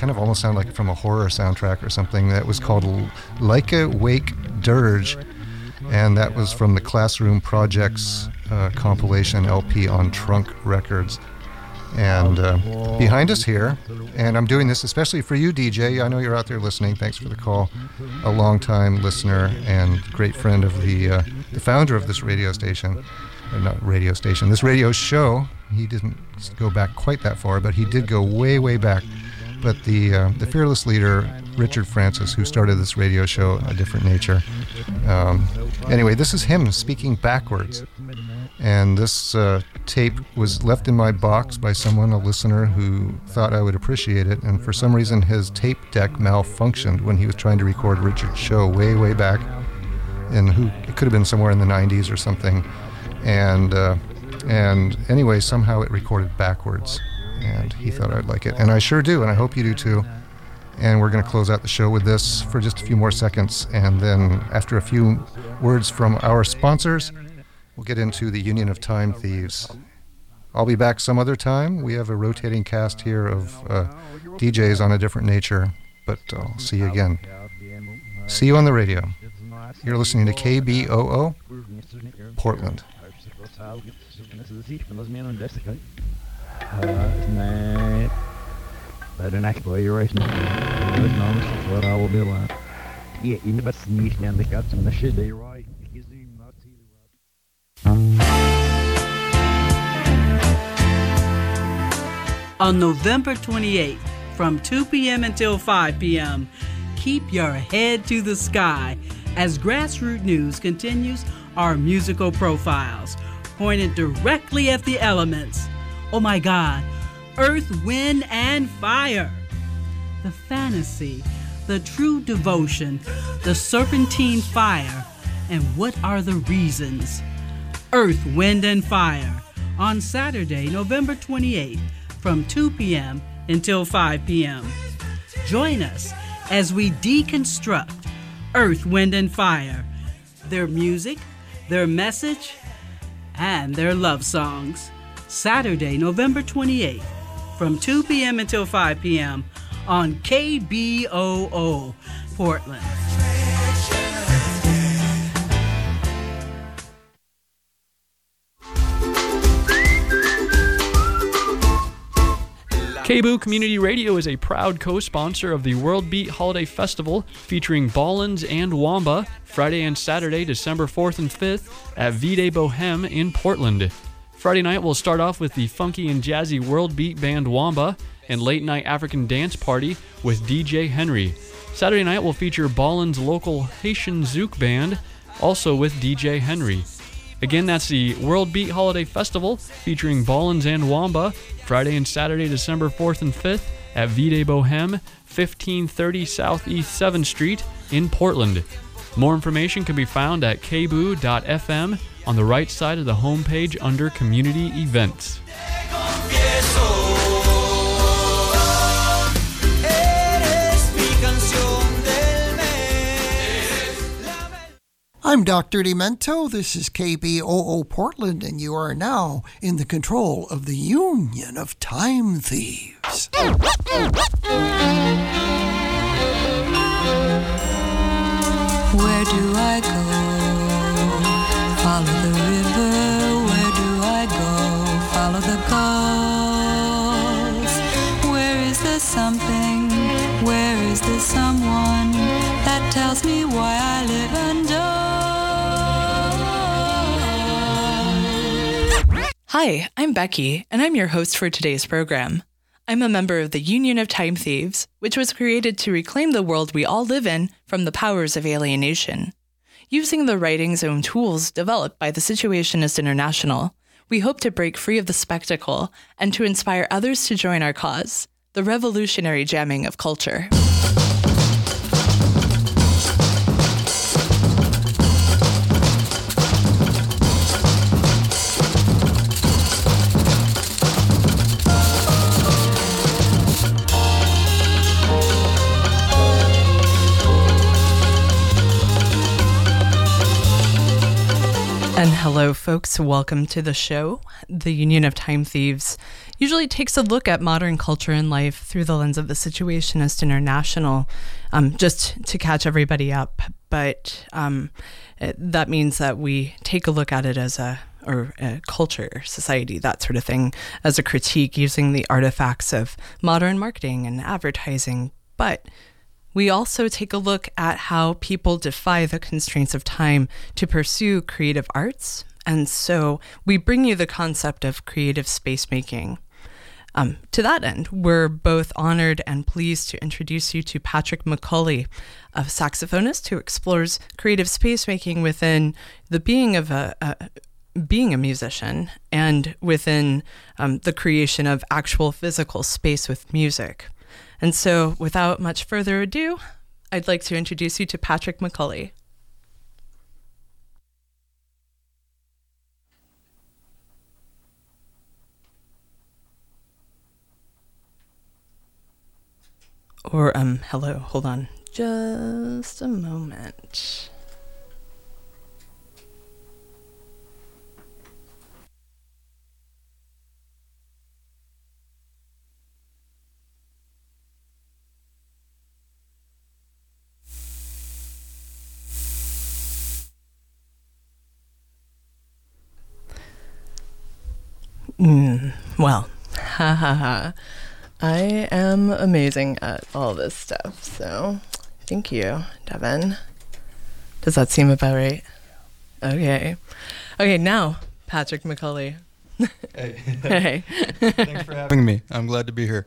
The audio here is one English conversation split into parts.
kind of almost sounded like from a horror soundtrack or something. That was called Leica Wake Dirge, and that was from the Classroom Projects compilation LP on Trunk Records. And behind us here, and I'm doing this especially for you, DJ. I know you're out there listening. Thanks for the call. A long-time listener and great friend of the founder of this radio station. Not radio station, this radio show. He didn't go back quite that far, but he did go way, way back. But the fearless leader, Richard Francis, who started this radio show, A Different Nature. Anyway, this is him speaking backwards. And this tape was left in my box by someone, a listener, who thought I would appreciate it. And for some reason, his tape deck malfunctioned when he was trying to record Richard's show way, way back. And it could have been somewhere in the 90s or something. And anyway, somehow it recorded backwards. And he thought I'd like it. And I sure do, and I hope you do too. And we're going to close out the show with this for just a few more seconds. And then after a few words from our sponsors, we'll get into the Union of Time Thieves. I'll be back some other time. We have a rotating cast here of DJs on A Different Nature, but I'll see you again. See you on the radio. You're listening to KBOO, Portland. On November 28th, from 2 p.m. until 5 p.m., keep your head to the sky as Grassroot News continues our musical profiles, pointed directly at the elements. Oh my God, earth, wind, and fire. The fantasy, the true devotion, the serpentine fire, and what are the reasons? Earth, Wind, and Fire on Saturday, November 28th from 2 p.m. until 5 p.m. Join us as we deconstruct Earth, Wind, and Fire, their music, their message, and their love songs. Saturday, November 28th from 2 p.m. until 5 p.m. on KBOO, Portland. KBOO Community Radio is a proud co-sponsor of the World Beat Holiday Festival featuring Ballins and Wamba Friday and Saturday, December 4th and 5th at Vide Bohem in Portland. Friday night will start off with the funky and jazzy World Beat band Wamba and late night African dance party with DJ Henry. Saturday night will feature Ballins' local Haitian Zouk band, also with DJ Henry. Again, that's the World Beat Holiday Festival featuring Ballins and Wamba Friday and Saturday, December 4th and 5th at Vide Bohem, 1530 Southeast 7th Street in Portland. More information can be found at kboo.fm on the right side of the homepage under Community Events. I'm Dr. Demento. This is KBOO Portland, and you are now in the control of the Union of Time Thieves. Where do I go? Follow the river. Where do I go? Follow the gulls. Where is the something? Where is the someone that tells me why I live undone? Hi, I'm Becky, and I'm your host for today's program. I'm a member of the Union of Time Thieves, which was created to reclaim the world we all live in from the powers of alienation. Using the writings and tools developed by the Situationist International, we hope to break free of the spectacle and to inspire others to join our cause, the revolutionary jamming of culture. And hello, folks. Welcome to the show. The Union of Time Thieves usually takes a look at modern culture and life through the lens of the Situationist International, just to catch everybody up. But that means that we take a look at it as a culture, society, that sort of thing, as a critique using the artifacts of modern marketing and advertising. But we also take a look at how people defy the constraints of time to pursue creative arts. And so we bring you the concept of creative space making. To that end, we're both honored and pleased to introduce you to Patrick McCulley, a saxophonist who explores creative space making within the being of being a musician and within the creation of actual physical space with music. And so, without much further ado, I'd like to introduce you to Patrick McCulley. Or, hello, hold on. Just a moment. Well, ha ha ha. I am amazing at all this stuff, so thank you, Devin. Does that seem about right? Okay. Okay, now, Patrick McCulley. Hey. Hey. Thanks for having me. I'm glad to be here.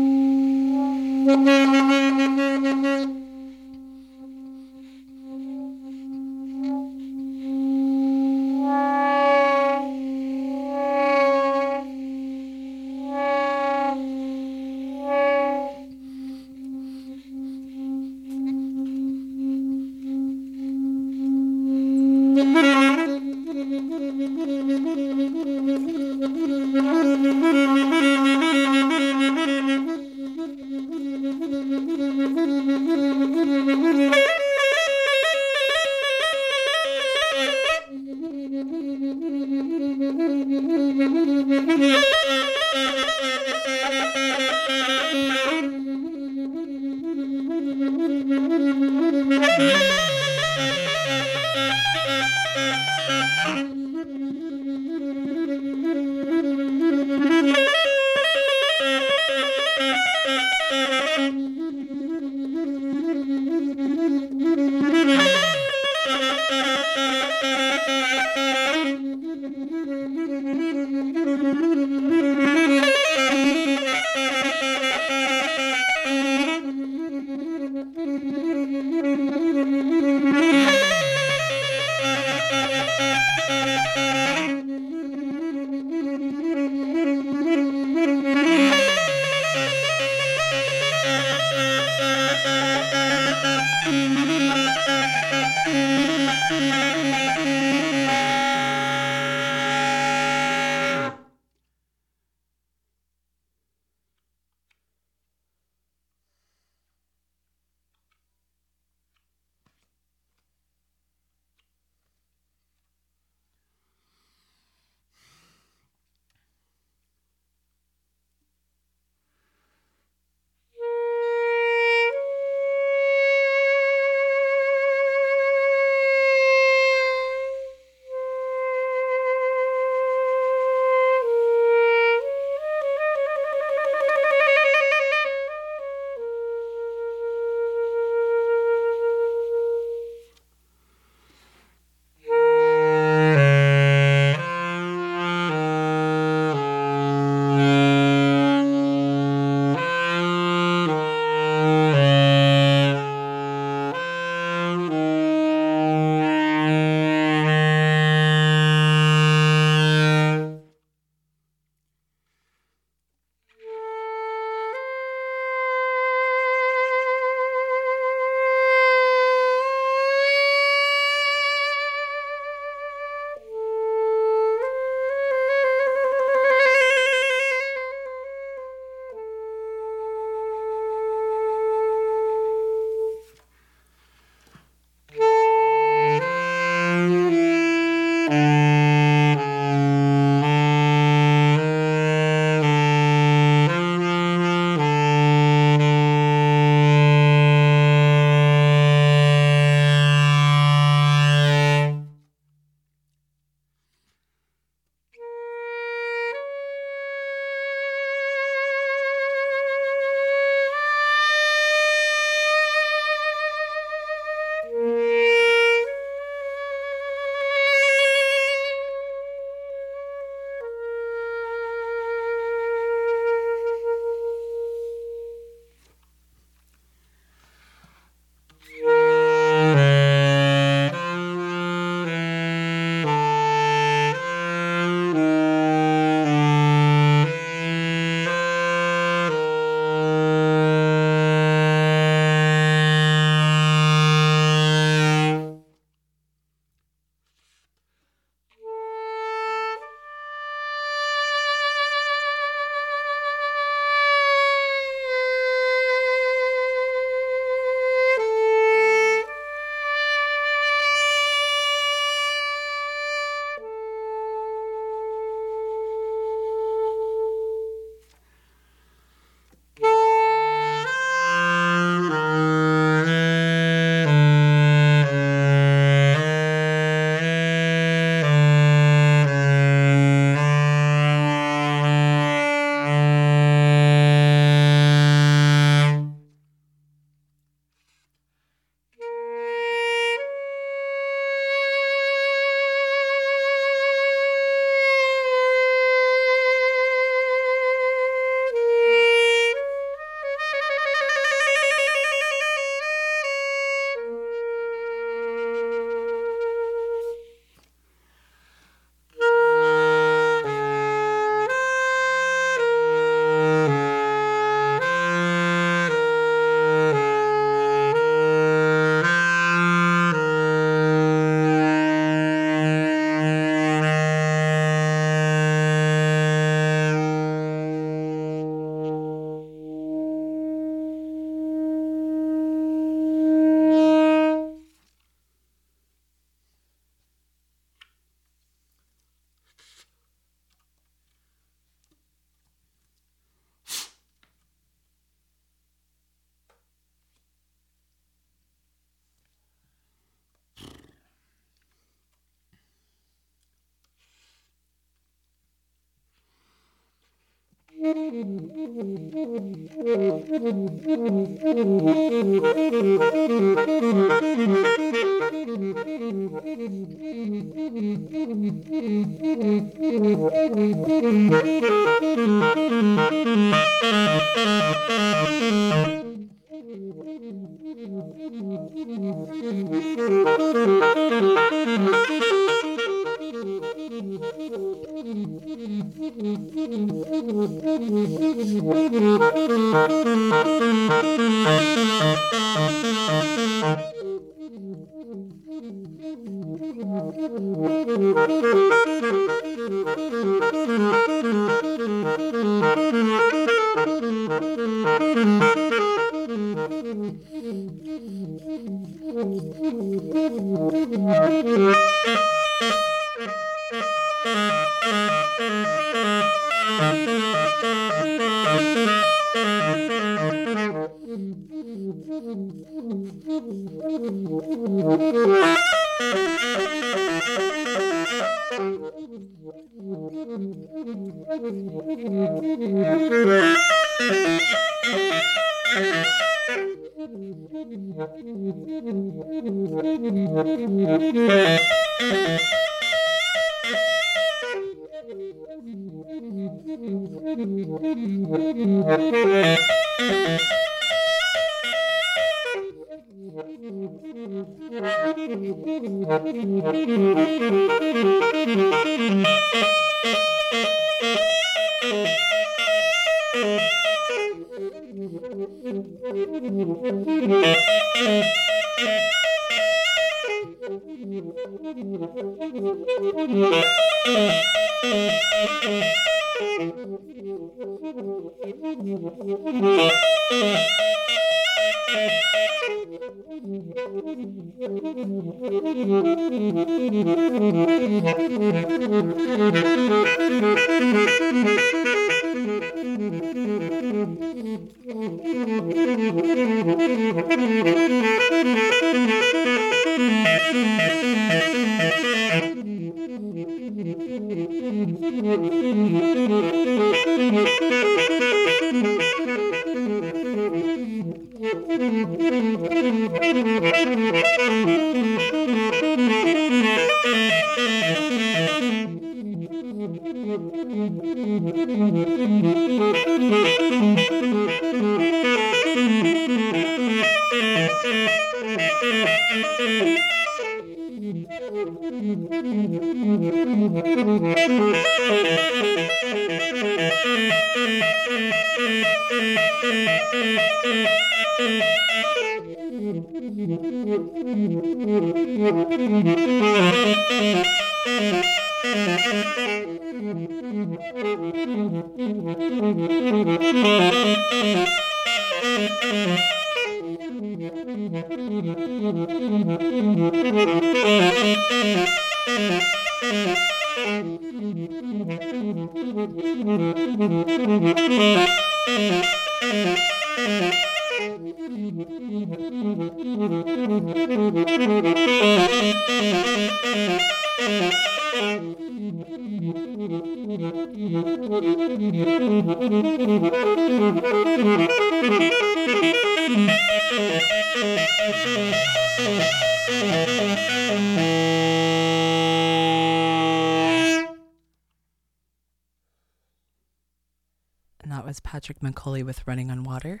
And that was Patrick McCauley with Running on Water.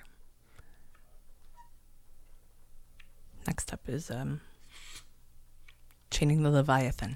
Next up is Chaining the Leviathan.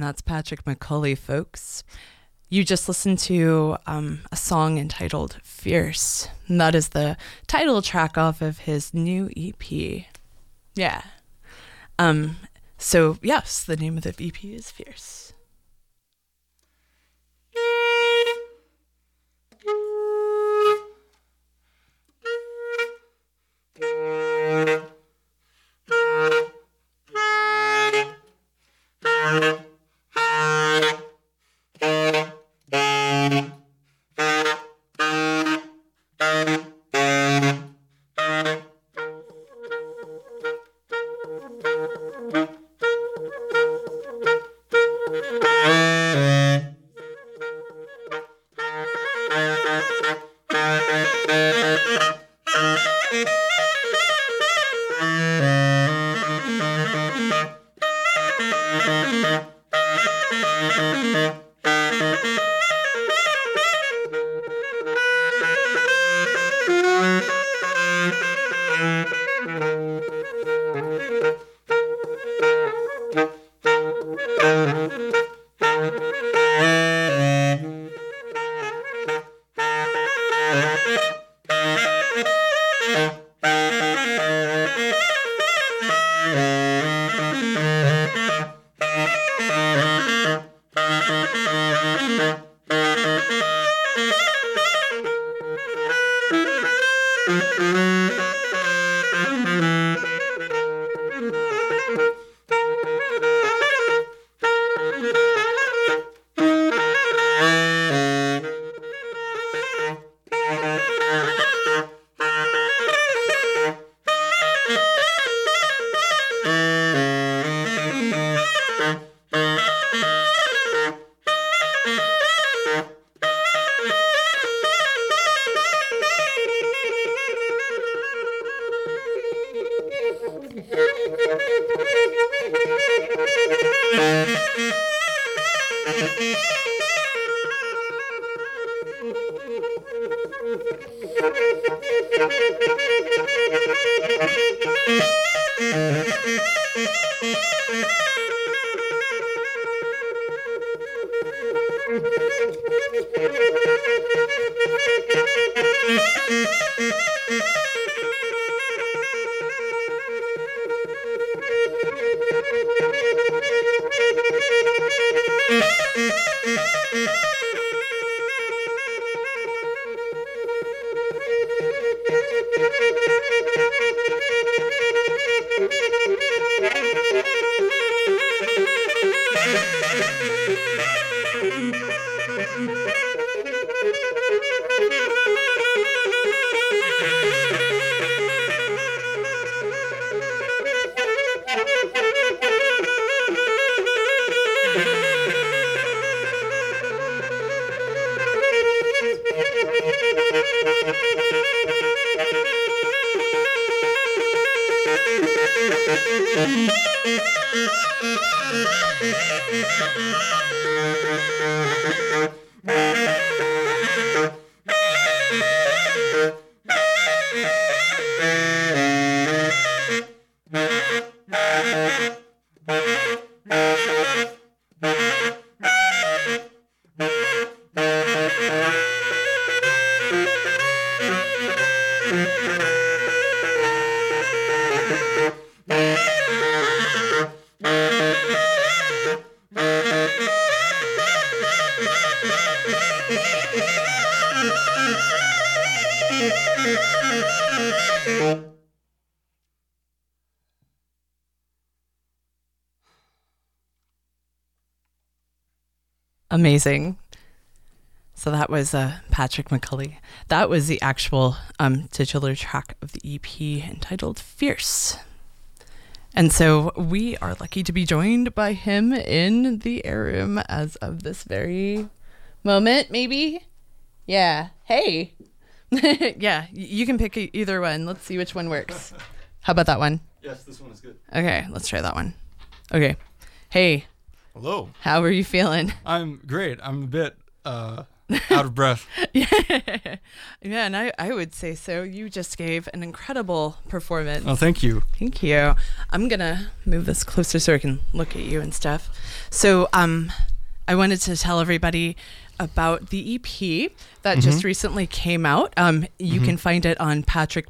And that's Patrick McCulley, folks. You just listened to a song entitled Fierce. And that is the title track off of his new EP. Yeah. So, yes, the name of the EP is Fierce. Amazing. So that was Patrick McCulley. That was the actual titular track of the EP entitled Fierce. And so we are lucky to be joined by him in the air room as of this very moment, maybe? Yeah. Hey. Yeah, you can pick either one. Let's see which one works. How about that one? Yes, this one is good. Okay, let's try that one. Okay. Hey. Hello. How are you feeling? I'm great. I'm a bit out of breath. Yeah, and I would say so. You just gave an incredible performance. Oh, thank you. Thank you. I'm going to move this closer so I can look at you and stuff. So I wanted to tell everybody about the EP that just recently came out. You can find it on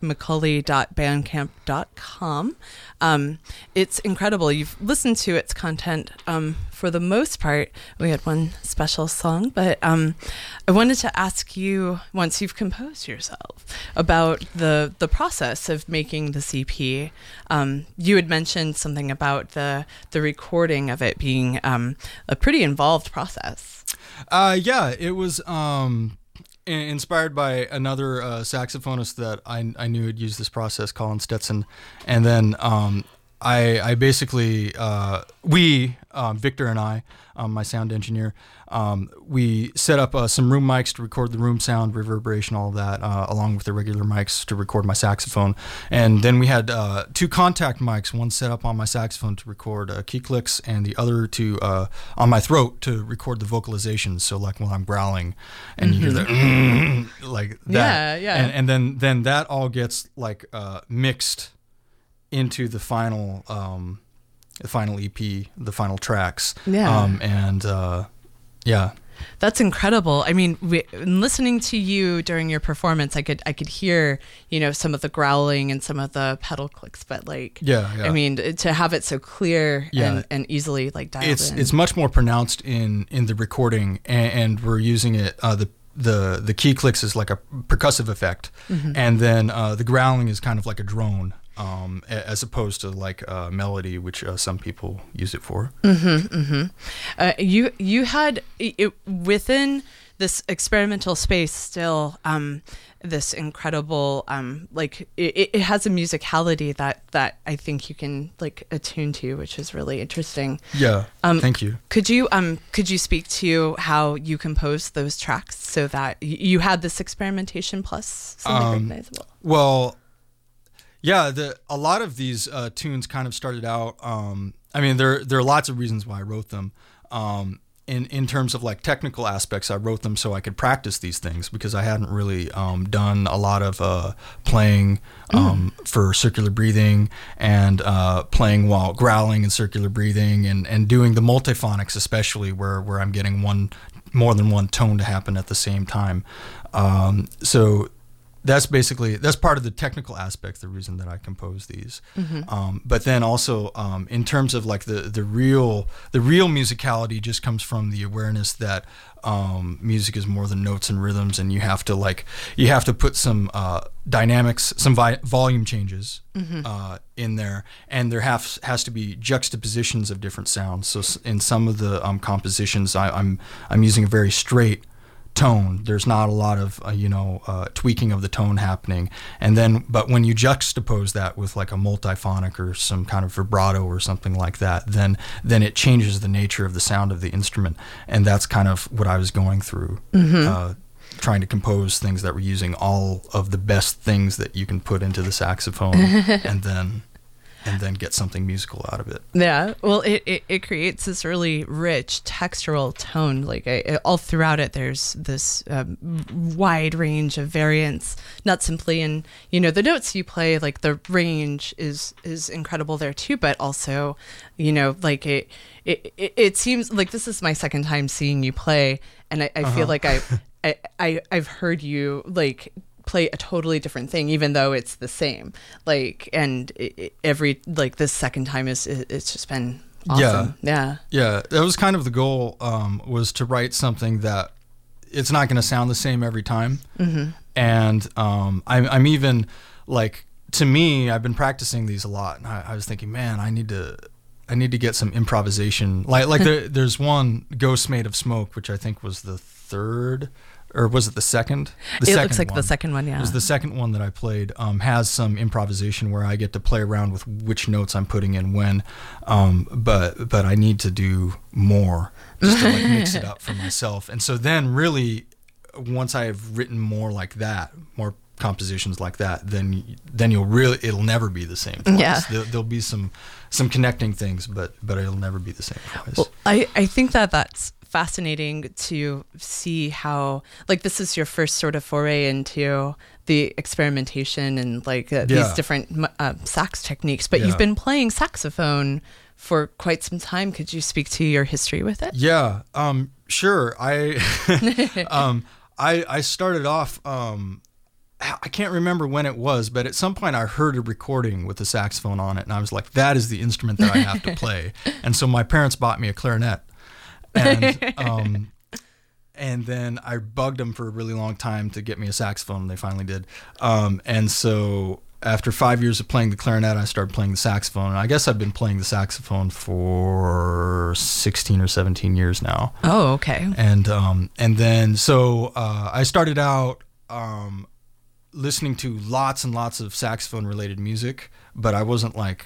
patrickmccully.bandcamp.com. It's incredible. You've listened to its content for the most part. We had one special song, but I wanted to ask you, once you've composed yourself, about the process of making this EP. You had mentioned something about the recording of it being a pretty involved process. Yeah, it was inspired by another saxophonist that I knew had used this process, Colin Stetson. And then I basically, Victor and I, my sound engineer, we set up some room mics to record the room sound, reverberation, all of that, along with the regular mics to record my saxophone. And then we had 2 contact mics, one set up on my saxophone to record key clicks, and the other to on my throat to record the vocalizations. So like when I'm growling and you hear the like that. Yeah. And then that all gets like mixed into the final EP, the final tracks. Yeah. Yeah. That's incredible. I mean, listening to you during your performance, I could hear, some of the growling and some of the pedal clicks, but I mean, to have it so clear and easily dialed in. It's much more pronounced in the recording, and we're using it, the key clicks is like a percussive effect, and then the growling is kind of like a drone. As opposed to like melody, which some people use it for. You had it within this experimental space still this incredible it has a musicality that I think you can attune to, which is really interesting. Yeah. Thank you. Could you speak to how you composed those tracks so that you had this experimentation plus something recognizable? Well, yeah, a lot of these tunes kind of started out. I mean, there are lots of reasons why I wrote them. In terms of technical aspects, I wrote them so I could practice these things, because I hadn't really done a lot of playing for circular breathing and playing while growling and circular breathing and doing the multiphonics, especially where I'm getting more than one tone to happen at the same time. So that's part of the technical aspect, the reason that I compose these. But then also in terms of the real musicality just comes from the awareness that music is more than notes and rhythms, and you have to put some dynamics, some volume changes in there, and there has to be juxtapositions of different sounds. So in some of the compositions, I'm using a very straight tone. There's not a lot of tweaking of the tone happening, but when you juxtapose that with a multiphonic or some kind of vibrato or something like that, then it changes the nature of the sound of the instrument. And that's kind of what I was going through, trying to compose things that were using all of the best things that you can put into the saxophone and then get something musical out of it. Yeah, well, it creates this really rich textural tone. All throughout it, there's this wide range of variance. Not simply in the notes you play. The range is incredible there too, but also it seems like this is my second time seeing you play, and I feel like I've heard you play a totally different thing, even though it's the same. This second time it's just been awesome. Yeah. That was kind of the goal, was to write something that it's not going to sound the same every time. And I'm even to me, I've been practicing these a lot, and I was thinking, man, I need to get some improvisation. There's one, Ghosts Made of Smoke, which I think was the third, or was it the second? It looks like the second one, yeah. It was the second one that I played. Has some improvisation where I get to play around with which notes I'm putting in when. But I need to do more just to mix it up for myself. And so then really, once I've written more like that, more compositions like that, then it'll never be the same twice. Yeah. There'll be some connecting things, but it'll never be the same twice. Well, I think that's fascinating to see how, like, this is your first sort of foray into the experimentation and like these different sax techniques, but you've been playing saxophone for quite some time. Could you speak to your history with it? Yeah, sure. I started off, I can't remember when it was, but at some point I heard a recording with a saxophone on it, and I was like, that is the instrument that I have to play. And so my parents bought me a clarinet. And then I bugged them for a really long time to get me a saxophone, and they finally did. And so after 5 years of playing the clarinet, I started playing the saxophone. And I guess I've been playing the saxophone for 16 or 17 years now. Oh, okay. And then so I started out listening to lots and lots of saxophone related music, but I wasn't like,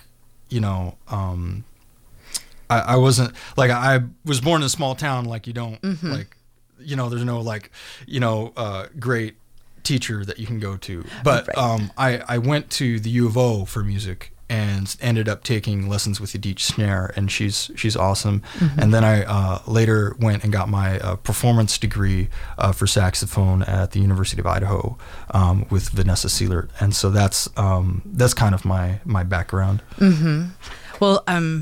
I wasn't like, I was born in a small town. Like, you don't like, there's no like, great teacher that you can go to. But I went to the U of O for music and ended up taking lessons with Edith Schnare, and she's awesome. And then I later went and got my performance degree for saxophone at the University of Idaho with Vanessa Seelert, and so that's kind of my background. Well,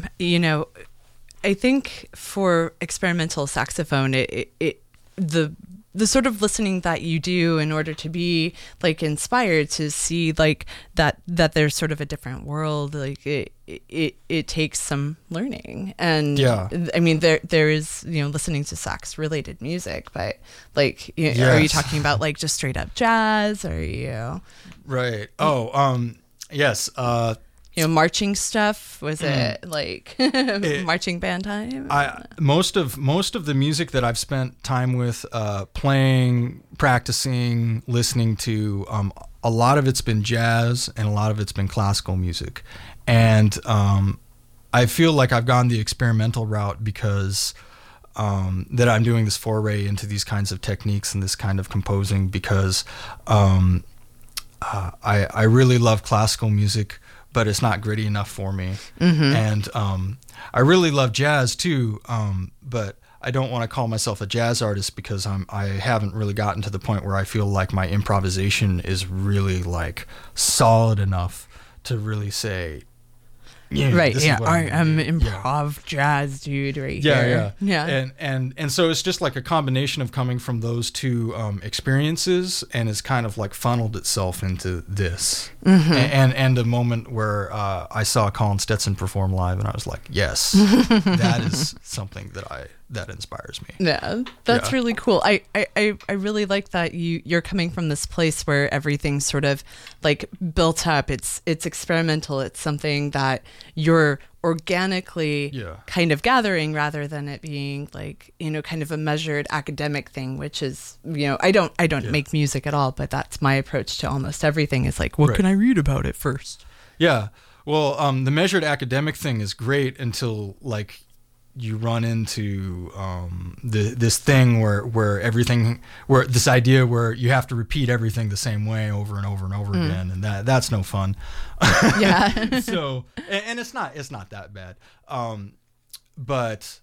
I think for experimental saxophone, the sort of listening that you do in order to be like inspired to see like that there's sort of a different world, like it takes some learning. And I mean there is listening to sax related music, but like are you talking about like just straight up jazz? Are you right? Yes. Marching stuff? Was it like marching band time? Most of the music that I've spent time with playing, practicing, listening to, a lot of it's been jazz and a lot of it's been classical music. And I feel like I've gone the experimental route because that I'm doing this foray into these kinds of techniques and this kind of composing because I really love classical music, but it's not gritty enough for me. And I really love jazz too, but I don't want to call myself a jazz artist because I haven't really gotten to the point where I feel like my improvisation is really like solid enough to really say, right, I'm improv jazz dude right here. Yeah. And so it's just like a combination of coming from those two experiences, and it's kind of like funneled itself into this. And a moment where I saw Colin Stetson perform live, and I was like, yes, that is something that inspires me. Yeah, that's really cool. I really like that you're coming from this place where everything's sort of like built up. It's experimental. It's something that you're organically kind of gathering rather than it being like kind of a measured academic thing, which is I don't make music at all, but that's my approach to almost everything. Is like, what can I read about it first? Well, the measured academic thing is great until like you run into this thing where this idea where you have to repeat everything the same way over and over and over again, and that's no fun. So and it's not that bad. But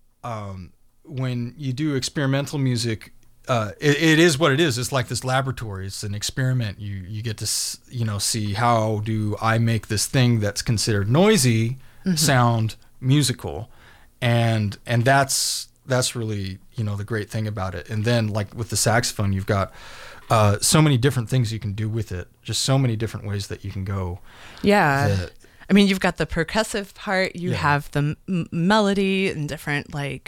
when you do experimental music, it is what it is. It's like this laboratory. It's an experiment. You get to see how do I make this thing that's considered noisy sound musical. And that's really the great thing about it. And then like with the saxophone, you've got so many different things you can do with it. Just so many different ways that you can go. Yeah. I mean, you've got the percussive part. You have the melody and different like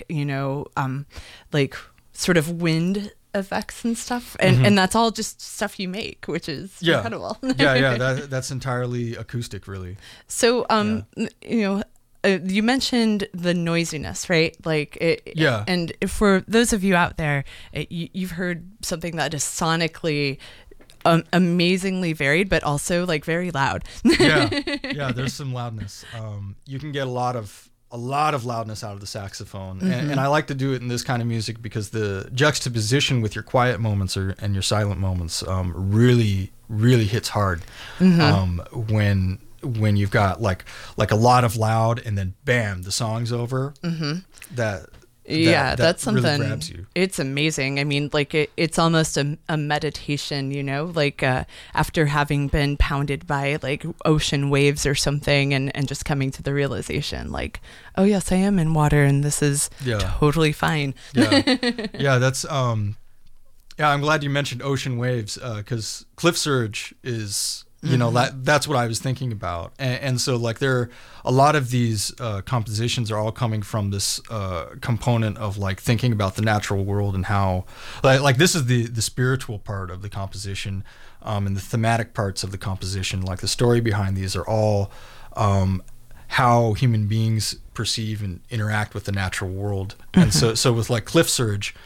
like sort of wind effects and stuff. And that's all just stuff you make, which is incredible. That's entirely acoustic, really. So you mentioned the noisiness, right? Like, and for those of you out there, you've heard something that is sonically amazingly varied, but also like very loud. There's some loudness. You can get a lot of loudness out of the saxophone, and I like to do it in this kind of music because the juxtaposition with your quiet moments and your silent moments really, really hits hard. When you've got like a lot of loud and then bam, the song's over. That's something really grabs you. It's amazing. I mean, like it's almost a meditation, you know, like after having been pounded by like ocean waves or something, and just coming to the realization like, oh yes, I am in water and this is totally fine. Yeah, that's I'm glad you mentioned ocean waves, because cliff surge is, you know, that's what I was thinking about. And so like a lot of these compositions are all coming from this component of like thinking about the natural world and how like this is the spiritual part of the composition, and the thematic parts of the composition. Like the story behind these are all how human beings perceive and interact with the natural world. And so with like cliff surge,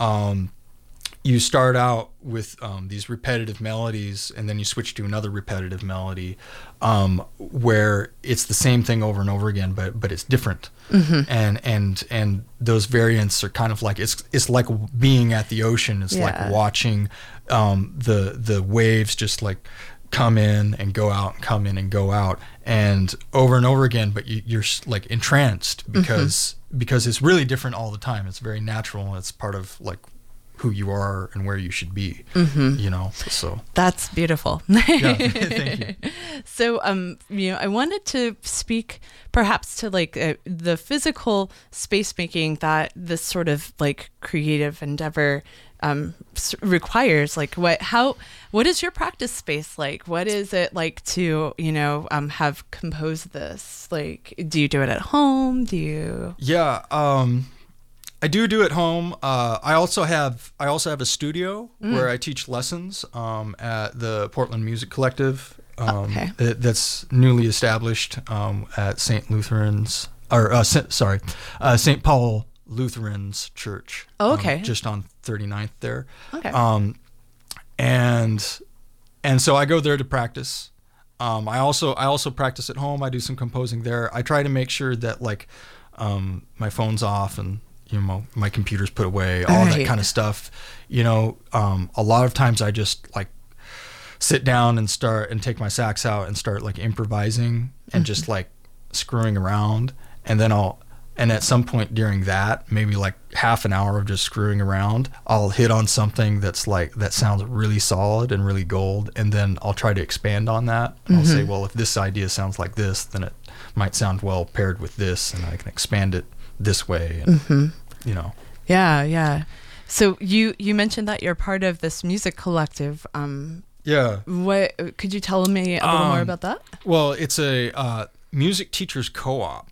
you start out with these repetitive melodies, and then you switch to another repetitive melody, where it's the same thing over and over again, but it's different. And those variants are kind of like it's like being at the ocean. It's like watching the waves just like come in and go out, and come in and go out, and over again. But you're like entranced because it's really different all the time. It's very natural, and it's part of like who you are and where you should be, you know, so. That's beautiful. Yeah, thank you. So, you know, I wanted to speak perhaps to like the physical space making that this sort of like creative endeavor requires. Like what is your practice space like? What is it like to, you know, have composed this? Like, do you do it at home? Do you? Yeah, I do at home. I also have a studio where I teach lessons at the Portland Music Collective. That's newly established at St. Lutheran's, or St. Paul Lutheran's Church. Oh, okay. Just on 39th there. Okay. And so I go there to practice. I also practice at home. I do some composing there. I try to make sure that like my phone's off and, you know, my computer's put away, all that kind of stuff. You know, a lot of times I just like sit down and take my sax out and start like improvising and just like screwing around. And then at some point during that, maybe like half an hour of just screwing around, I'll hit on something that sounds really solid and really gold. And then I'll try to expand on that. I'll say, well, if this idea sounds like this, then it might sound well paired with this, and I can expand it this way, and you know. Yeah. So you mentioned that you're part of this music collective. What could you tell me a little more about that? Well, it's a music teachers co-op,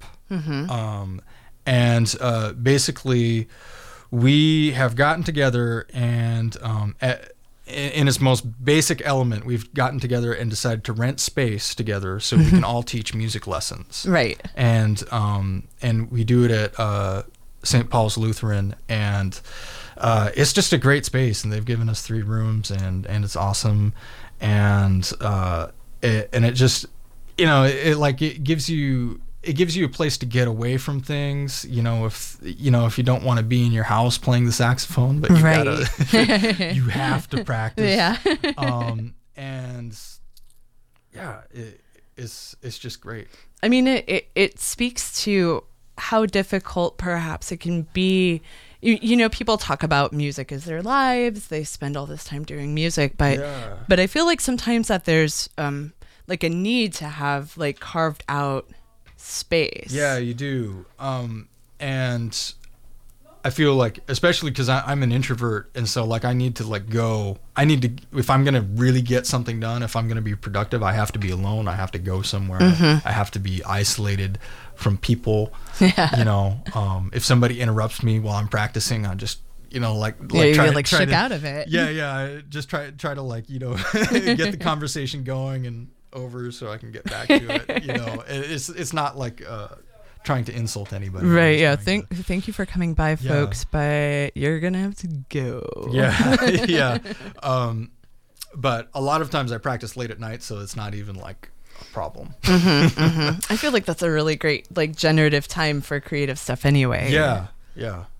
and basically we have gotten together and in its most basic element, we've gotten together and decided to rent space together so we can all teach music lessons. Right. And we do it at St. Paul's Lutheran, and it's just a great space, and they've given us 3 rooms, and it's awesome. And it just, you know, it gives you a place to get away from things, you know, if you don't want to be in your house playing the saxophone, but you gotta, you have to practice. Yeah. And yeah, it's just great. I mean, it speaks to how difficult perhaps it can be. You know, people talk about music as their lives. They spend all this time doing music, but I feel like sometimes that there's like a need to have like carved out space. Yeah, you do. And I feel like, especially because I'm an introvert, and so like I need to if I'm gonna really get something done, if I'm gonna be productive, I have to be alone. I have to go somewhere. I have to be isolated from people. You know, if somebody interrupts me while I'm practicing, I just, you know, try shook to, out of it. Yeah. Just try to like, you know, get the conversation going and over so I can get back to it. You know, it's not like trying to insult anybody. Right. Yeah. Thank you for coming by, folks, but you're gonna have to go. Yeah. But a lot of times I practice late at night, so it's not even like a problem. I feel like that's a really great like generative time for creative stuff anyway. Yeah.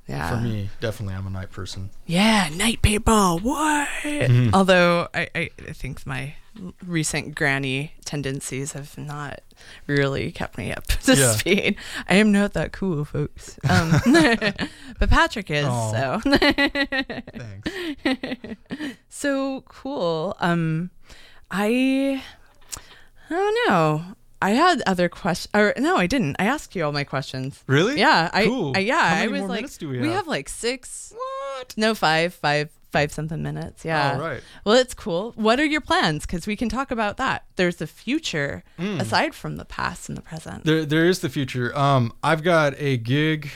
Yeah. For me, definitely, I'm a night person. Yeah, night people. What? Although I think my recent granny tendencies have not really kept me up to speed. I am not that cool, folks. But Patrick is. Aww. So. Thanks. So cool. I don't know. I had other questions. Or no, I didn't. I asked you all my questions. Really? Yeah. Cool. How many was more like, minutes do we we have? have like 6. What? No, 5 something minutes. Yeah. Oh, right. Well, it's cool. What are your plans? Because we can talk about that. There's the future aside from the past and the present. There is the future. I've got a gig.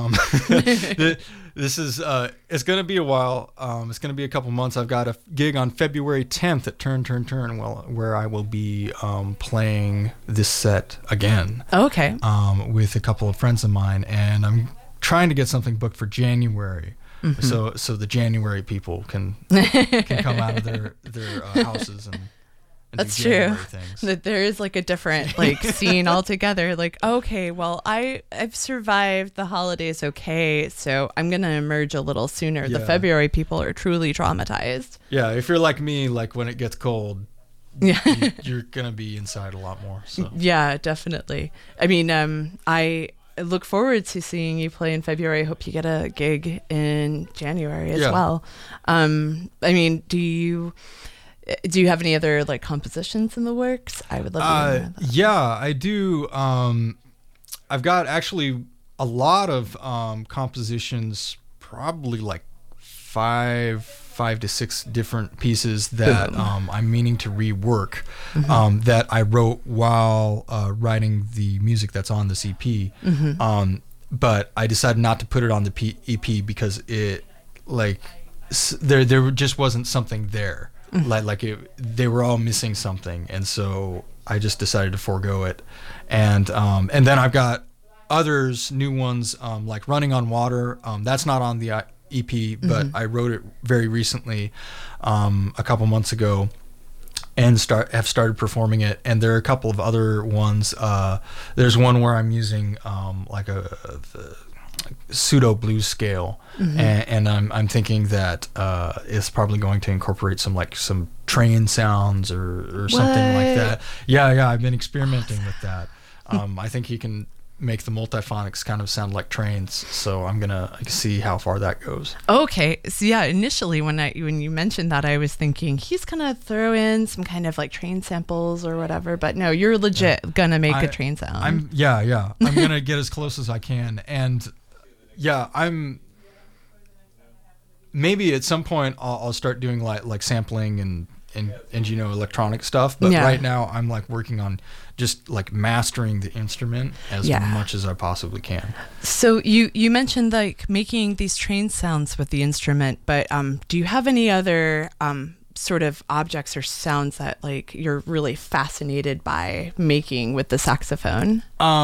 This is it's gonna be a while. It's gonna be a couple months. I've got a gig on February 10th at Turn, where I will be playing this set again. Okay. With a couple of friends of mine, and I'm trying to get something booked for January. So the January people can come out of their houses and That's do true. January things. That there is like a different like scene altogether. Like, okay, well, I've survived the holidays okay, so I'm gonna emerge a little sooner. The Yeah. February people are truly traumatized. Yeah, if you're like me, like when it gets cold, Yeah. you're gonna be inside a lot more. So Yeah, definitely. I mean, I look forward to seeing you play in February. I hope you get a gig in January as well. I mean, do you have any other like compositions in the works? I would love to hear that. Yeah, I do. I've got actually a lot of compositions, probably like five to six different pieces that I'm meaning to rework, that I wrote while writing the music that's on this EP. But I decided not to put it on the EP because it there just wasn't something there. They were all missing something, and so I just decided to forego it. And then I've got others, new ones, like Running on Water. That's not on the EP, but I wrote it very recently, a couple months ago, and have started performing it. And there are a couple of other ones. There's one where I'm using like the pseudo blues scale, and I'm thinking that it's probably going to incorporate some train sounds or something like that. Yeah, I've been experimenting with that. I think you can make the multiphonics kind of sound like trains, so I'm gonna see how far that goes. Okay, so yeah, initially when you mentioned that, I was thinking he's gonna throw in some kind of like train samples or whatever, but no, you're legit gonna make a train sound. I'm gonna get as close as I can, and I'm maybe at some point I'll start doing like sampling and electronic stuff, but right now I'm like working on just like mastering the instrument as much as I possibly can. So you mentioned like making these train sounds with the instrument, but do you have any other sort of objects or sounds that like you're really fascinated by making with the saxophone?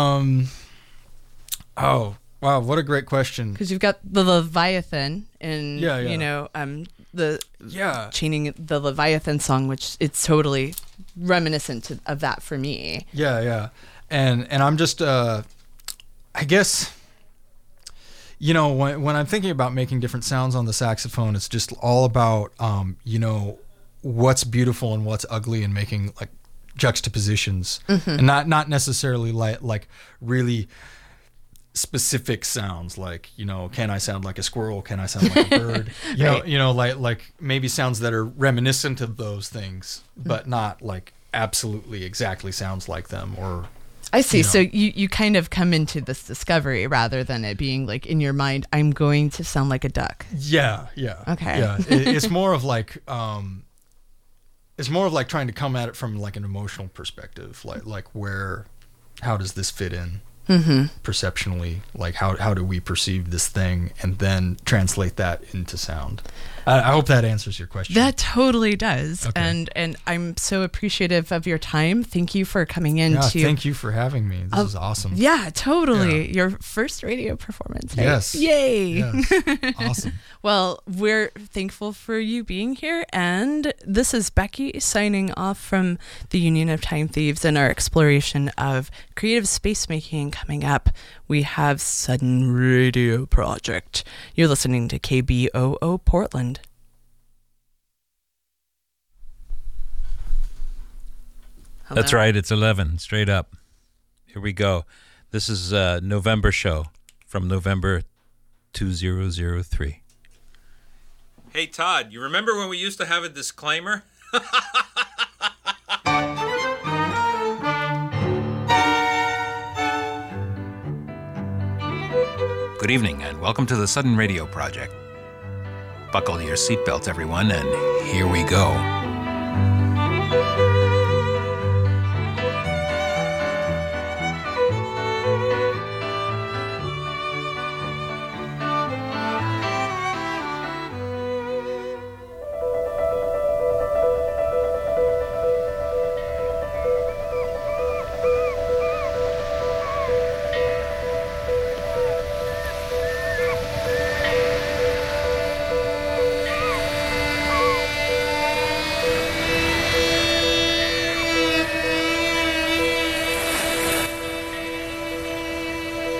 Oh wow, what a great question. Because you've got the Leviathan and chaining the Leviathan song, which it's totally reminiscent of that for me. And I'm just I guess when I'm thinking about making different sounds on the saxophone, it's just all about what's beautiful and what's ugly, and making like juxtapositions, and not necessarily like really specific sounds, like can I sound like a squirrel, can I sound like a bird, like maybe sounds that are reminiscent of those things, but not like absolutely exactly sounds like them. Or I see. So you kind of come into this discovery rather than it being like in your mind, I'm going to sound like a duck. Okay. It's more of like trying to come at it from like an emotional perspective, like how does this fit in perceptionally, like how do we perceive this thing, and then translate that into sound. I hope that answers your question. That totally does. Okay. And I'm so appreciative of your time. Thank you for coming in. Thank you for having me. This is awesome. Yeah, totally. Yeah. Your first radio performance. Right? Yes. Yay. Yes. Awesome. Well, we're thankful for you being here. And this is Becky signing off from the Union of Time Thieves and our exploration of creative space making. Coming up, we have Sudden Radio Project. You're listening to KBOO Portland. Hello. That's right. It's 11, straight up. Here we go. This is a November show from November 2003. Hey, Todd, you remember when we used to have a disclaimer? Good evening, and welcome to the Sudden Radio Project. Buckle your seatbelts, everyone, and here we go.